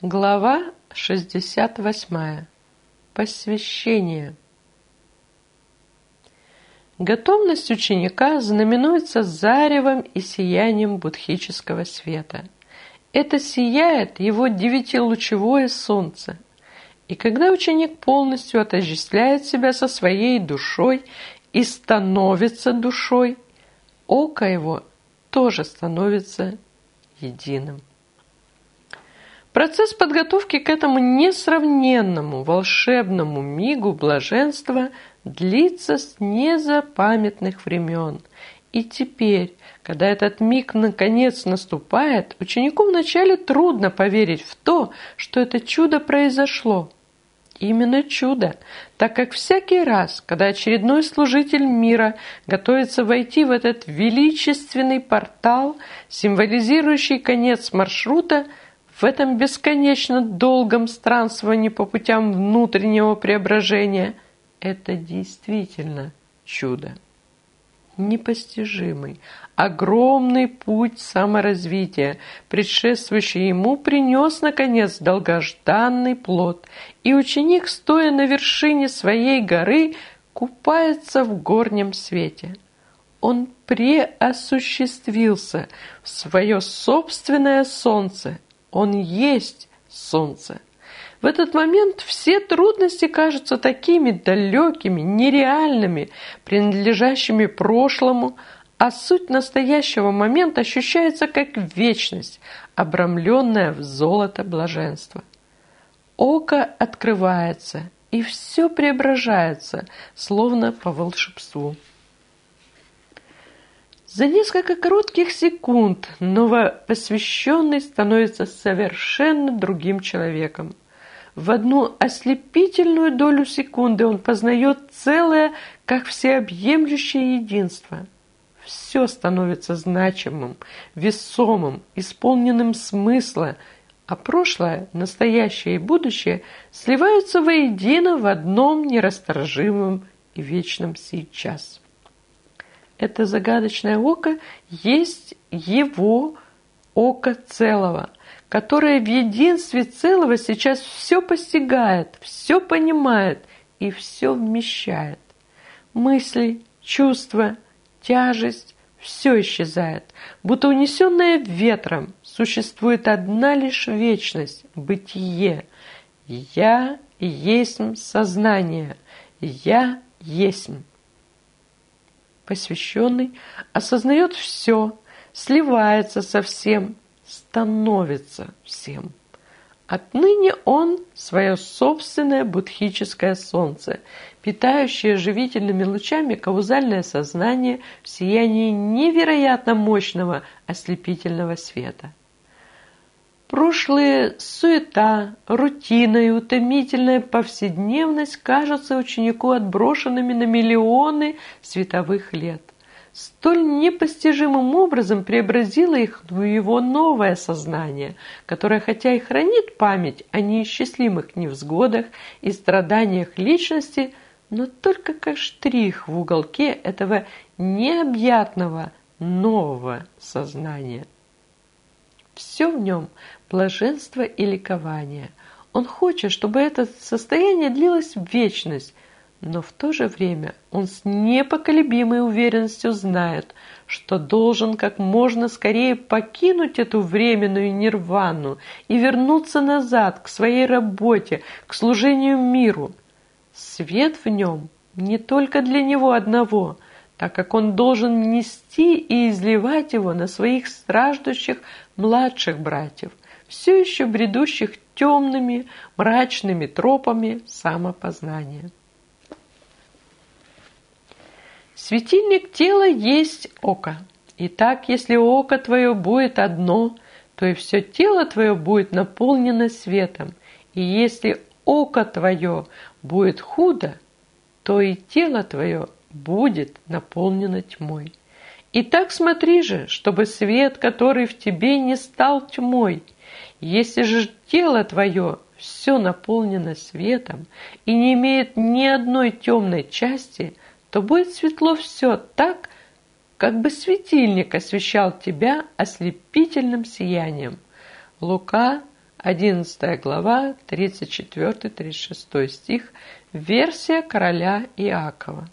Глава 68. Посвящение. Готовность ученика знаменуется заревом и сиянием буддхического света. Это сияет его девятилучевое солнце. И когда ученик полностью отождествляет себя со своей душой и становится душой, око его тоже становится единым. Процесс подготовки к этому несравненному волшебному мигу блаженства длится с незапамятных времен. И теперь, когда этот миг наконец наступает, ученику вначале трудно поверить в то, что это чудо произошло. Именно чудо, так как всякий раз, когда очередной служитель мира готовится войти в этот величественный портал, символизирующий конец маршрута, в этом бесконечно долгом странствовании по путям внутреннего преображения, это действительно чудо. Непостижимый, огромный путь саморазвития, предшествующий ему, принес, наконец, долгожданный плод, и ученик, стоя на вершине своей горы, купается в горнем свете. Он преосуществился в свое собственное солнце. Он есть солнце. В этот момент все трудности кажутся такими далекими, нереальными, принадлежащими прошлому, а суть настоящего момента ощущается как вечность, обрамленная в золото блаженства. Око открывается, и все преображается, словно по волшебству. За несколько коротких секунд новопосвященный становится совершенно другим человеком. В одну ослепительную долю секунды он познает целое, как всеобъемлющее единство. Все становится значимым, весомым, исполненным смысла, а прошлое, настоящее и будущее сливаются воедино в одном нерасторжимом и вечном сейчас. Это загадочное око есть его око целого, которое в единстве целого сейчас все постигает, все понимает и все вмещает. Мысли, чувства, тяжесть – все исчезает, будто унесенное ветром. Существует одна лишь вечность – бытие. Я есть сознание, я есть. Посвященный осознает все, сливается со всем, становится всем. Отныне он свое собственное буддхическое солнце, питающее живительными лучами каузальное сознание в сиянии невероятно мощного ослепительного света. Прошлые суета, рутина и утомительная повседневность кажутся ученику отброшенными на миллионы световых лет. Столь непостижимым образом преобразило их в его новое сознание, которое хотя и хранит память о неисчислимых невзгодах и страданиях личности, но только как штрих в уголке этого необъятного нового сознания. Все в нем – блаженство и ликование. Он хочет, чтобы это состояние длилось в вечность, но в то же время он с непоколебимой уверенностью знает, что должен как можно скорее покинуть эту временную нирвану и вернуться назад к своей работе, к служению миру. Свет в нем не только для него одного, так как он должен нести и изливать его на своих страждущих младших братьев, все еще бредущих темными, мрачными тропами самопознания. Светильник тела есть око. Итак, если око твое будет одно, то и все тело твое будет наполнено светом. И если око твое будет худо, то и тело твое будет наполнено тьмой. Итак, смотри же, чтобы свет, который в тебе, не стал тьмой. Если же тело твое все наполнено светом и не имеет ни одной темной части, то будет светло все так, как бы светильник освещал тебя ослепительным сиянием. Лука 11 глава, 34-36 стих, версия короля Иакова.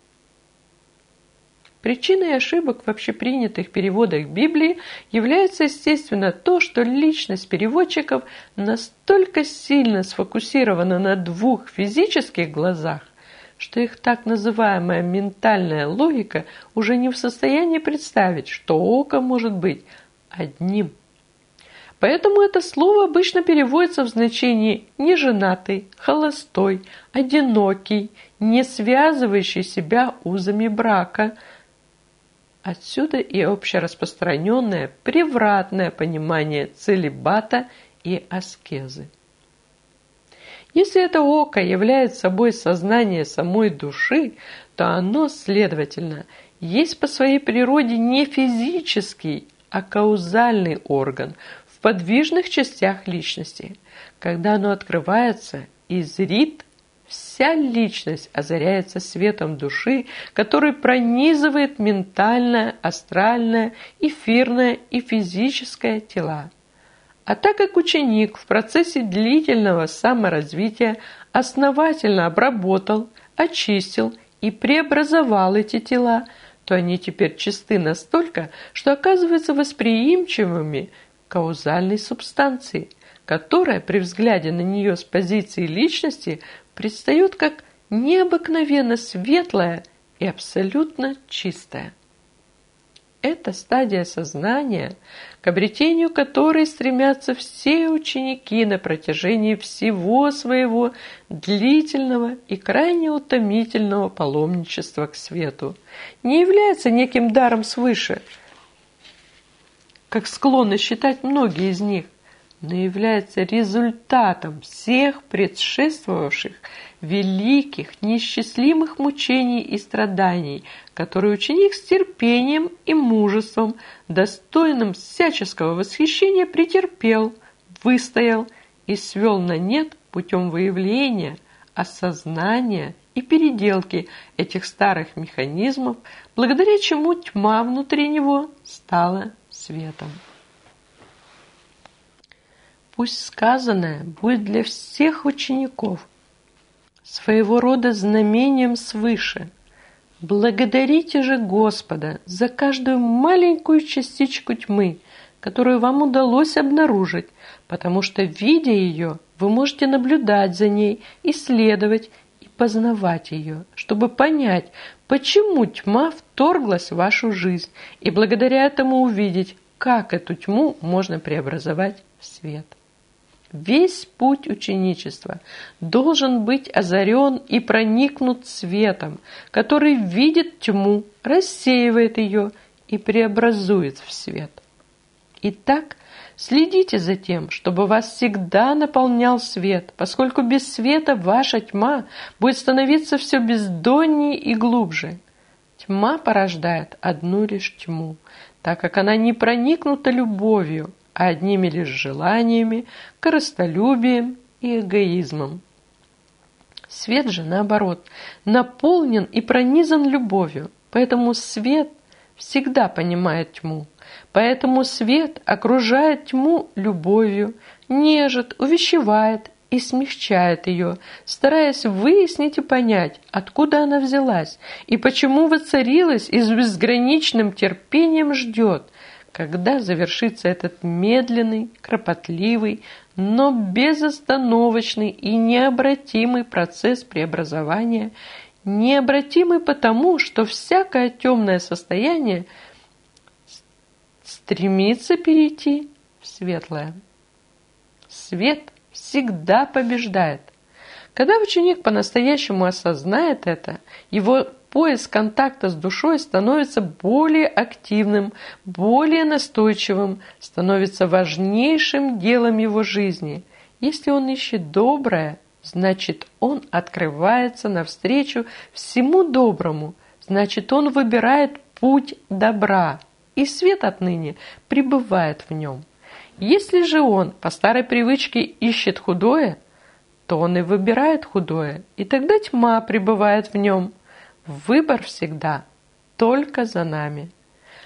Причиной ошибок в общепринятых переводах Библии является, естественно, то, что личность переводчиков настолько сильно сфокусирована на двух физических глазах, что их так называемая ментальная логика уже не в состоянии представить, что око может быть одним. Поэтому это слово обычно переводится в значении «неженатый», «холостой», «одинокий», «не связывающий себя узами брака». Отсюда и общераспространенное превратное понимание целибата и аскезы. Если это око является собой сознание самой души, то оно, следовательно, есть по своей природе не физический, а каузальный орган в подвижных частях личности. Когда оно открывается и зрит, вся личность озаряется светом души, который пронизывает ментальное, астральное, эфирное и физическое тела. А так как ученик в процессе длительного саморазвития основательно обработал, очистил и преобразовал эти тела, то они теперь чисты настолько, что оказываются восприимчивыми к каузальной субстанции, которая при взгляде на нее с позиции личности предстает как необыкновенно светлая и абсолютно чистая. Это стадия сознания, к обретению которой стремятся все ученики на протяжении всего своего длительного и крайне утомительного паломничества к свету, не является неким даром свыше, как склонны считать многие из них, но является результатом всех предшествовавших великих, неисчислимых мучений и страданий, которые ученик с терпением и мужеством, достойным всяческого восхищения, претерпел, выстоял и свел на нет путем выявления, осознания и переделки этих старых механизмов, благодаря чему тьма внутри него стала светом. Пусть сказанное будет для всех учеников своего рода знамением свыше. Благодарите же Господа за каждую маленькую частичку тьмы, которую вам удалось обнаружить, потому что, видя ее, вы можете наблюдать за ней, исследовать и познавать ее, чтобы понять, почему тьма вторглась в вашу жизнь, и благодаря этому увидеть, как эту тьму можно преобразовать в свет. Весь путь ученичества должен быть озарен и проникнут светом, который видит тьму, рассеивает ее и преобразует в свет. Итак, следите за тем, чтобы вас всегда наполнял свет, поскольку без света ваша тьма будет становиться все бездоннее и глубже. Тьма порождает одну лишь тьму, так как она не проникнута любовью, а одними лишь желаниями, корыстолюбием и эгоизмом. Свет же, наоборот, наполнен и пронизан любовью, поэтому свет всегда понимает тьму, поэтому свет окружает тьму любовью, нежит, увещевает и смягчает ее, стараясь выяснить и понять, откуда она взялась и почему воцарилась и с безграничным терпением ждет, когда завершится этот медленный, кропотливый, но безостановочный и необратимый процесс преобразования, необратимый потому, что всякое темное состояние стремится перейти в светлое. Свет всегда побеждает. Когда ученик по-настоящему осознает это, его поиск контакта с душой становится более активным, более настойчивым, становится важнейшим делом его жизни. Если он ищет доброе, значит, он открывается навстречу всему доброму, значит, он выбирает путь добра, и свет отныне пребывает в нем. Если же он по старой привычке ищет худое, то он и выбирает худое, и тогда тьма пребывает в нем. Выбор всегда только за нами.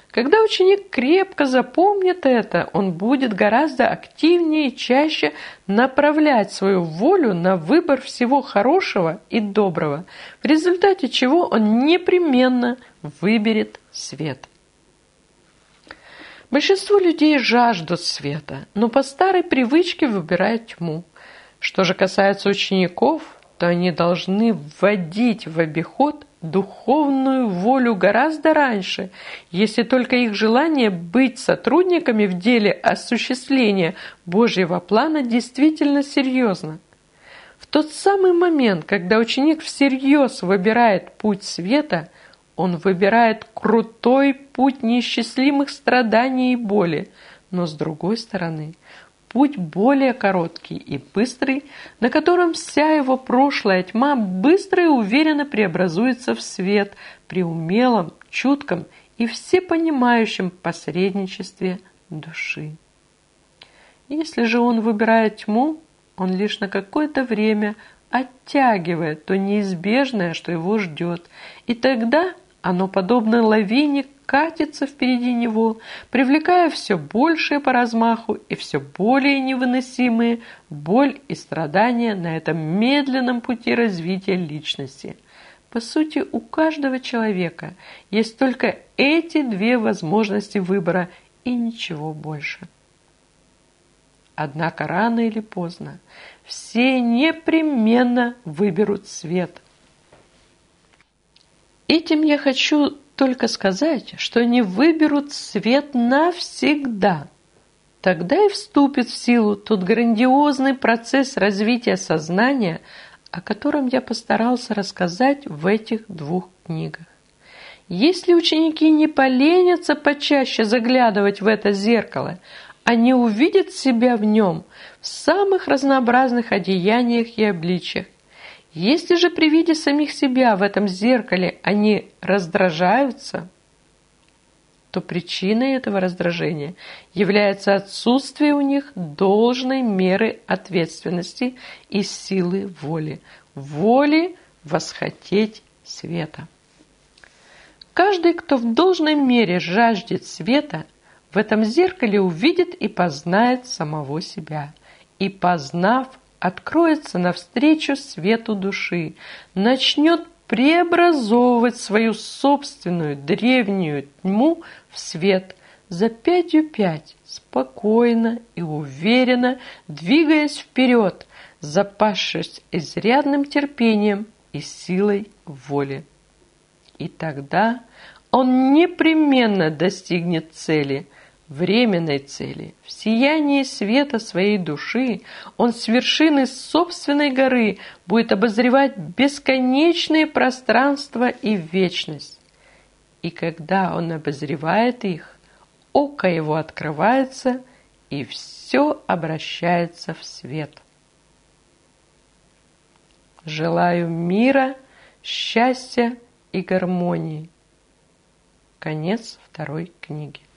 Когда ученик крепко запомнит это, он будет гораздо активнее и чаще направлять свою волю на выбор всего хорошего и доброго, в результате чего он непременно выберет свет. Большинство людей жаждут света, но по старой привычке выбирают тьму. Что же касается учеников, то они должны вводить в обиход духовную волю гораздо раньше, если только их желание быть сотрудниками в деле осуществления Божьего плана действительно серьезно. В тот самый момент, когда ученик всерьез выбирает путь света, он выбирает крутой путь неисчислимых страданий и боли, но с другой стороны, путь более короткий и быстрый, на котором вся его прошлая тьма быстро и уверенно преобразуется в свет при умелом, чутком и всепонимающем посредничестве души. Если же он выбирает тьму, он лишь на какое-то время оттягивает то неизбежное, что его ждет, и тогда оно, подобно лавине, катится впереди него, привлекая все большее по размаху и все более невыносимые боль и страдания на этом медленном пути развития личности. По сути, у каждого человека есть только эти две возможности выбора и ничего больше. Однако рано или поздно все непременно выберут свет. Этим я хочу только сказать, что они выберут свет навсегда. Тогда и вступит в силу тот грандиозный процесс развития сознания, о котором я постарался рассказать в этих двух книгах. Если ученики не поленятся почаще заглядывать в это зеркало, они увидят себя в нем в самых разнообразных одеяниях и обличиях. Если же при виде самих себя в этом зеркале они раздражаются, то причиной этого раздражения является отсутствие у них должной меры ответственности и силы воли восхотеть света. Каждый, кто в должной мере жаждет света, в этом зеркале увидит и познает самого себя, и, познав, откроется навстречу свету души, начнет преобразовывать свою собственную древнюю тьму в свет, за 5 спокойно и уверенно двигаясь вперед, запасшись изрядным терпением и силой воли. И тогда он непременно достигнет цели, временной цели. В сиянии света своей души он с вершины собственной горы будет обозревать бесконечные пространства и вечность. И когда он обозревает их, око его открывается, и все обращается в свет. Желаю мира, счастья и гармонии. Конец 2 книги.